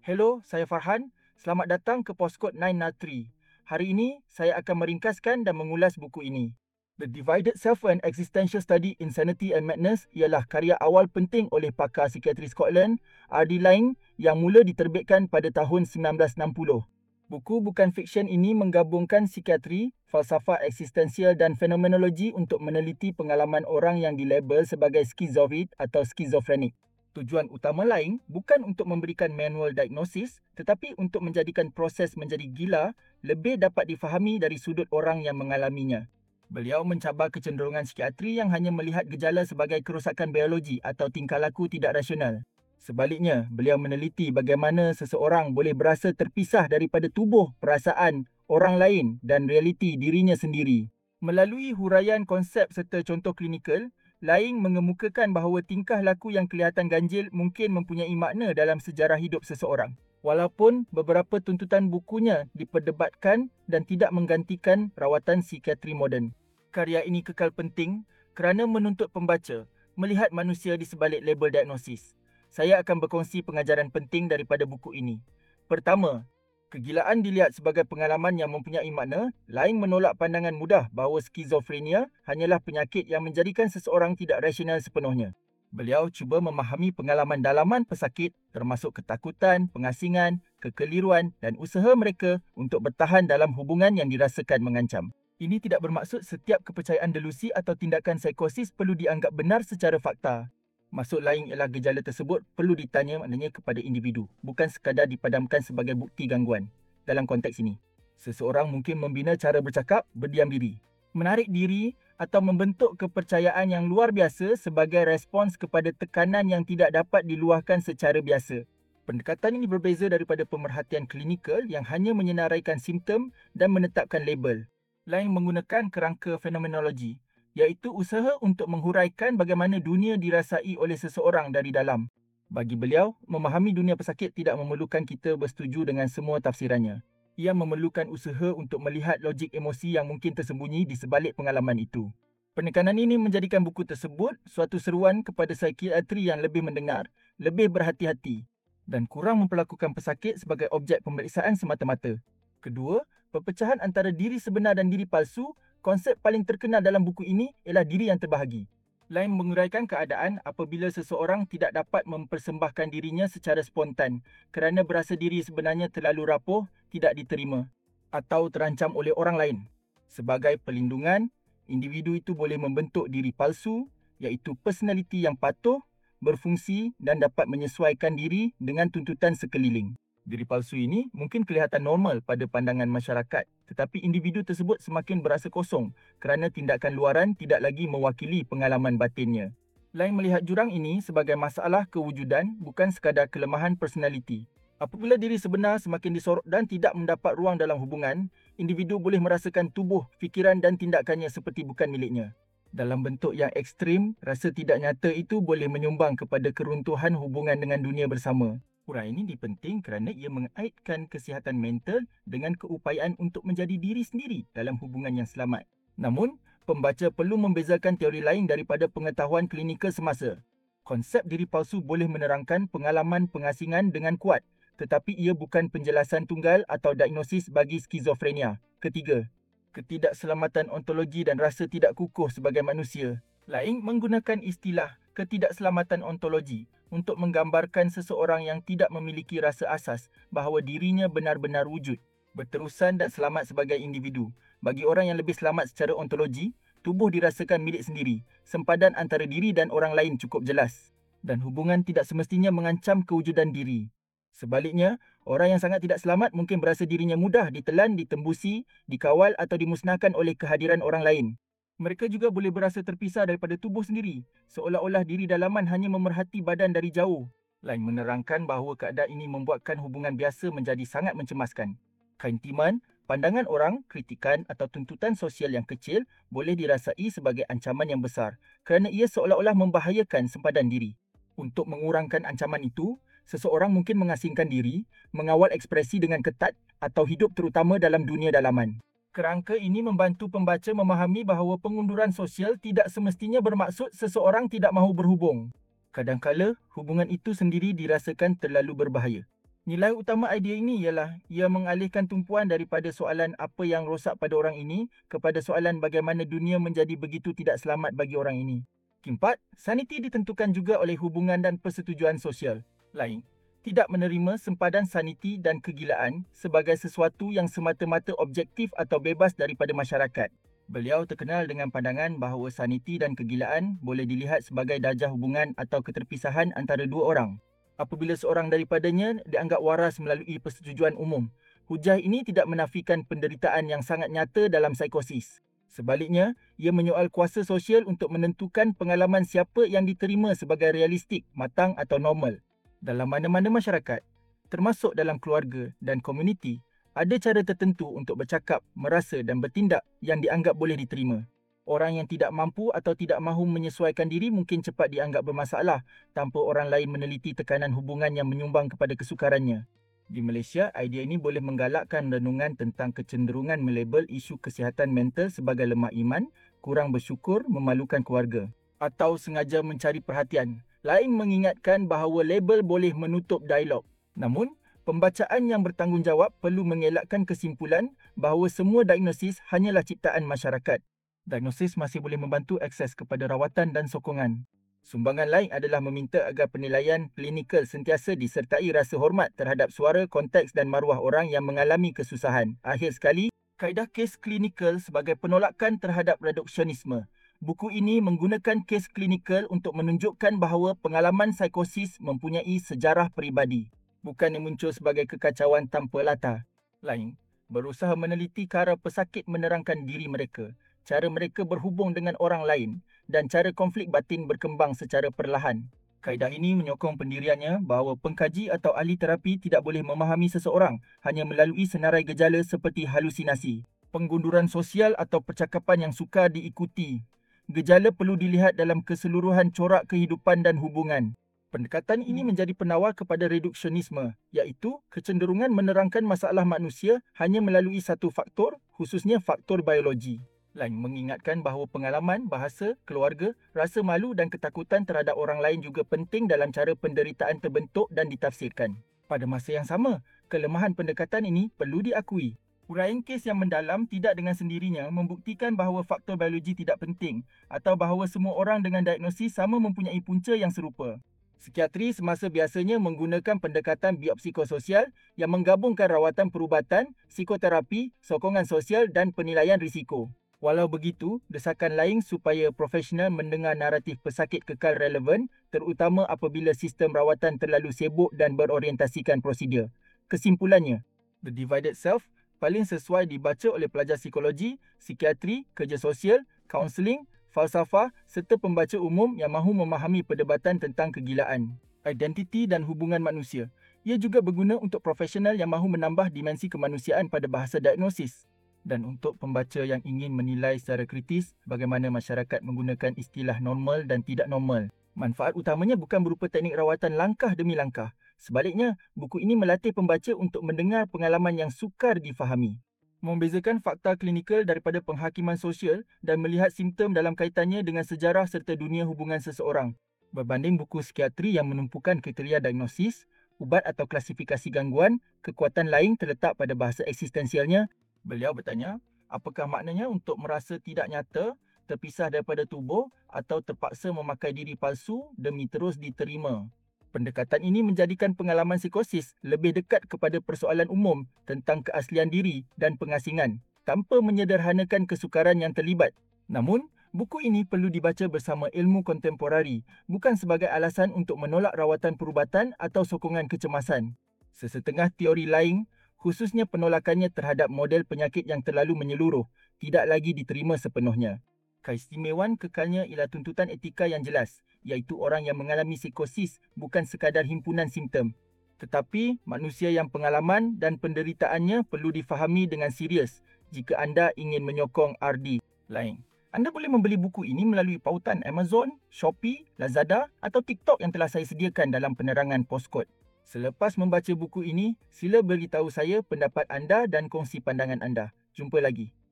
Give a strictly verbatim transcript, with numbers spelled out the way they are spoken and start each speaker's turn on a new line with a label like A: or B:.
A: Hello, saya Farhan. Selamat datang ke Postkod sembilan tiga. Hari ini, saya akan meringkaskan dan mengulas buku ini. The Divided Self and Existential Study in Sanity and Madness ialah karya awal penting oleh pakar psikiatri Scotland, R D Laing, yang mula diterbitkan pada tahun sembilan belas enam puluh. Buku bukan fiksyen ini menggabungkan psikiatri, falsafah eksistensial dan fenomenologi untuk meneliti pengalaman orang yang dilabel sebagai skizoid atau skizofrenik. Tujuan utama Laing bukan untuk memberikan manual diagnosis, tetapi untuk menjadikan proses menjadi gila lebih dapat difahami dari sudut orang yang mengalaminya. Beliau mencabar kecenderungan psikiatri yang hanya melihat gejala sebagai kerosakan biologi atau tingkah laku tidak rasional. Sebaliknya, beliau meneliti bagaimana seseorang boleh berasa terpisah daripada tubuh, perasaan, orang lain dan realiti dirinya sendiri. Melalui huraian konsep serta contoh klinikal, Laing mengemukakan bahawa tingkah laku yang kelihatan ganjil mungkin mempunyai makna dalam sejarah hidup seseorang. Walaupun beberapa tuntutan bukunya diperdebatkan dan tidak menggantikan rawatan psikiatri moden. Karya ini kekal penting kerana menuntut pembaca melihat manusia di sebalik label diagnosis. Saya akan berkongsi pengajaran penting daripada buku ini. Pertama, kegilaan dilihat sebagai pengalaman yang mempunyai makna. Laing menolak pandangan mudah bahawa skizofrenia hanyalah penyakit yang menjadikan seseorang tidak rasional sepenuhnya. Beliau cuba memahami pengalaman dalaman pesakit termasuk ketakutan, pengasingan, kekeliruan dan usaha mereka untuk bertahan dalam hubungan yang dirasakan mengancam. Ini tidak bermaksud setiap kepercayaan delusi atau tindakan psikosis perlu dianggap benar secara fakta. Maksud Laing ialah gejala tersebut perlu ditanya maknanya kepada individu, bukan sekadar dipadamkan sebagai bukti gangguan. Dalam konteks ini, seseorang mungkin membina cara bercakap, berdiam diri, menarik diri atau membentuk kepercayaan yang luar biasa sebagai respons kepada tekanan yang tidak dapat diluahkan secara biasa. Pendekatan ini berbeza daripada pemerhatian klinikal yang hanya menyenaraikan simptom dan menetapkan label. Laing menggunakan kerangka fenomenologi, iaitu usaha untuk menghuraikan bagaimana dunia dirasai oleh seseorang dari dalam. Bagi beliau, memahami dunia pesakit tidak memerlukan kita bersetuju dengan semua tafsirannya. Ia memerlukan usaha untuk melihat logik emosi yang mungkin tersembunyi di sebalik pengalaman itu. Penekanan ini menjadikan buku tersebut suatu seruan kepada psikiatri yang lebih mendengar, lebih berhati-hati dan kurang memperlakukan pesakit sebagai objek pemeriksaan semata-mata. Kedua, perpecahan antara diri sebenar dan diri palsu. Konsep paling terkenal dalam buku ini ialah diri yang terbahagi. Laing menguraikan keadaan apabila seseorang tidak dapat mempersembahkan dirinya secara spontan kerana berasa diri sebenarnya terlalu rapuh, tidak diterima atau terancam oleh orang lain. Sebagai perlindungan, individu itu boleh membentuk diri palsu, iaitu personaliti yang patuh, berfungsi dan dapat menyesuaikan diri dengan tuntutan sekeliling. Diri palsu ini mungkin kelihatan normal pada pandangan masyarakat, tetapi individu tersebut semakin berasa kosong kerana tindakan luaran tidak lagi mewakili pengalaman batinnya. Laing melihat jurang ini sebagai masalah kewujudan, bukan sekadar kelemahan personaliti. Apabila diri sebenar semakin disorok dan tidak mendapat ruang dalam hubungan, individu boleh merasakan tubuh, fikiran dan tindakannya seperti bukan miliknya. Dalam bentuk yang ekstrim, rasa tidak nyata itu boleh menyumbang kepada keruntuhan hubungan dengan dunia bersama. Uraian ini penting kerana ia mengaitkan kesihatan mental dengan keupayaan untuk menjadi diri sendiri dalam hubungan yang selamat. Namun, pembaca perlu membezakan teori lain daripada pengetahuan klinikal semasa. Konsep diri palsu boleh menerangkan pengalaman pengasingan dengan kuat, tetapi ia bukan penjelasan tunggal atau diagnosis bagi skizofrenia. Ketiga, ketidakselamatan ontologi dan rasa tidak kukuh sebagai manusia. Laing menggunakan istilah ketidakselamatan ontologi untuk menggambarkan seseorang yang tidak memiliki rasa asas bahawa dirinya benar-benar wujud, berterusan dan selamat sebagai individu. Bagi orang yang lebih selamat secara ontologi, tubuh dirasakan milik sendiri, sempadan antara diri dan orang lain cukup jelas, dan hubungan tidak semestinya mengancam kewujudan diri. Sebaliknya, orang yang sangat tidak selamat mungkin berasa dirinya mudah ditelan, ditembusi, dikawal atau dimusnahkan oleh kehadiran orang lain. Mereka juga boleh berasa terpisah daripada tubuh sendiri, seolah-olah diri dalaman hanya memerhati badan dari jauh. Laing menerangkan bahawa keadaan ini membuatkan hubungan biasa menjadi sangat mencemaskan. Keintiman, pandangan orang, kritikan atau tuntutan sosial yang kecil boleh dirasai sebagai ancaman yang besar kerana ia seolah-olah membahayakan sempadan diri. Untuk mengurangkan ancaman itu, seseorang mungkin mengasingkan diri, mengawal ekspresi dengan ketat atau hidup terutama dalam dunia dalaman. Kerangka ini membantu pembaca memahami bahawa pengunduran sosial tidak semestinya bermaksud seseorang tidak mahu berhubung. Kadangkala, hubungan itu sendiri dirasakan terlalu berbahaya. Nilai utama idea ini ialah ia mengalihkan tumpuan daripada soalan apa yang rosak pada orang ini kepada soalan bagaimana dunia menjadi begitu tidak selamat bagi orang ini. Keempat, saniti ditentukan juga oleh hubungan dan persetujuan sosial. Lain, tidak menerima sempadan saniti dan kegilaan sebagai sesuatu yang semata-mata objektif atau bebas daripada masyarakat. Beliau terkenal dengan pandangan bahawa saniti dan kegilaan boleh dilihat sebagai darjah hubungan atau keterpisahan antara dua orang. Apabila seorang daripadanya dianggap waras melalui persetujuan umum, hujah ini tidak menafikan penderitaan yang sangat nyata dalam psikosis. Sebaliknya, ia menyoal kuasa sosial untuk menentukan pengalaman siapa yang diterima sebagai realistik, matang atau normal. Dalam mana-mana masyarakat, termasuk dalam keluarga dan komuniti, ada cara tertentu untuk bercakap, merasa dan bertindak yang dianggap boleh diterima. Orang yang tidak mampu atau tidak mahu menyesuaikan diri mungkin cepat dianggap bermasalah tanpa orang lain meneliti tekanan hubungan yang menyumbang kepada kesukarannya. Di Malaysia, idea ini boleh menggalakkan renungan tentang kecenderungan melabel isu kesihatan mental sebagai lemah iman, kurang bersyukur, memalukan keluarga, atau sengaja mencari perhatian. Lain mengingatkan bahawa label boleh menutup dialog. Namun, pembacaan yang bertanggungjawab perlu mengelakkan kesimpulan bahawa semua diagnosis hanyalah ciptaan masyarakat. Diagnosis masih boleh membantu akses kepada rawatan dan sokongan. Sumbangan lain adalah meminta agar penilaian klinikal sentiasa disertai rasa hormat terhadap suara, konteks dan maruah orang yang mengalami kesusahan. Akhir sekali, kaedah kes klinikal sebagai penolakan terhadap reduksionisme. Buku ini menggunakan kes klinikal untuk menunjukkan bahawa pengalaman psikosis mempunyai sejarah peribadi, bukan yang muncul sebagai kekacauan tanpa latar. Lain, berusaha meneliti cara pesakit menerangkan diri mereka, cara mereka berhubung dengan orang lain dan cara konflik batin berkembang secara perlahan. Kaedah ini menyokong pendiriannya bahawa pengkaji atau ahli terapi tidak boleh memahami seseorang hanya melalui senarai gejala seperti halusinasi, penggunduran sosial atau percakapan yang sukar diikuti. Gejala perlu dilihat dalam keseluruhan corak kehidupan dan hubungan. Pendekatan ini menjadi penawar kepada reduksionisme, iaitu kecenderungan menerangkan masalah manusia hanya melalui satu faktor, khususnya faktor biologi. Lain mengingatkan bahawa pengalaman, bahasa, keluarga, rasa malu dan ketakutan terhadap orang lain juga penting dalam cara penderitaan terbentuk dan ditafsirkan. Pada masa yang sama, kelemahan pendekatan ini perlu diakui. Uraian kes yang mendalam tidak dengan sendirinya membuktikan bahawa faktor biologi tidak penting atau bahawa semua orang dengan diagnosis sama mempunyai punca yang serupa. Psikiatri semasa biasanya menggunakan pendekatan biopsikososial yang menggabungkan rawatan perubatan, psikoterapi, sokongan sosial dan penilaian risiko. Walau begitu, desakan lain supaya profesional mendengar naratif pesakit kekal relevan, terutama apabila sistem rawatan terlalu sibuk dan berorientasikan prosedur. Kesimpulannya, The Divided Self paling sesuai dibaca oleh pelajar psikologi, psikiatri, kerja sosial, kaunseling, falsafah serta pembaca umum yang mahu memahami perdebatan tentang kegilaan, identiti dan hubungan manusia. Ia juga berguna untuk profesional yang mahu menambah dimensi kemanusiaan pada bahasa diagnosis. Dan untuk pembaca yang ingin menilai secara kritis bagaimana masyarakat menggunakan istilah normal dan tidak normal. Manfaat utamanya bukan berupa teknik rawatan langkah demi langkah. Sebaliknya, buku ini melatih pembaca untuk mendengar pengalaman yang sukar difahami, membezakan fakta klinikal daripada penghakiman sosial dan melihat simptom dalam kaitannya dengan sejarah serta dunia hubungan seseorang. Berbanding buku psikiatri yang menumpukan kriteria diagnosis, ubat atau klasifikasi gangguan, kekuatan lain terletak pada bahasa eksistensialnya. Beliau bertanya, apakah maknanya untuk merasa tidak nyata, terpisah daripada tubuh atau terpaksa memakai diri palsu demi terus diterima? Pendekatan ini menjadikan pengalaman psikosis lebih dekat kepada persoalan umum tentang keaslian diri dan pengasingan tanpa menyederhanakan kesukaran yang terlibat. Namun, buku ini perlu dibaca bersama ilmu kontemporari, bukan sebagai alasan untuk menolak rawatan perubatan atau sokongan kecemasan. Sesetengah teori lain, khususnya penolakannya terhadap model penyakit yang terlalu menyeluruh, tidak lagi diterima sepenuhnya. Keistimewaan kekalnya ialah tuntutan etika yang jelas, iaitu orang yang mengalami psikosis bukan sekadar himpunan simptom. Tetapi, manusia yang pengalaman dan penderitaannya perlu difahami dengan serius jika anda ingin menyokong R D lain. Anda boleh membeli buku ini melalui pautan Amazon, Shopee, Lazada atau TikTok yang telah saya sediakan dalam penerangan postkod. Selepas membaca buku ini, sila beritahu saya pendapat anda dan kongsi pandangan anda. Jumpa lagi.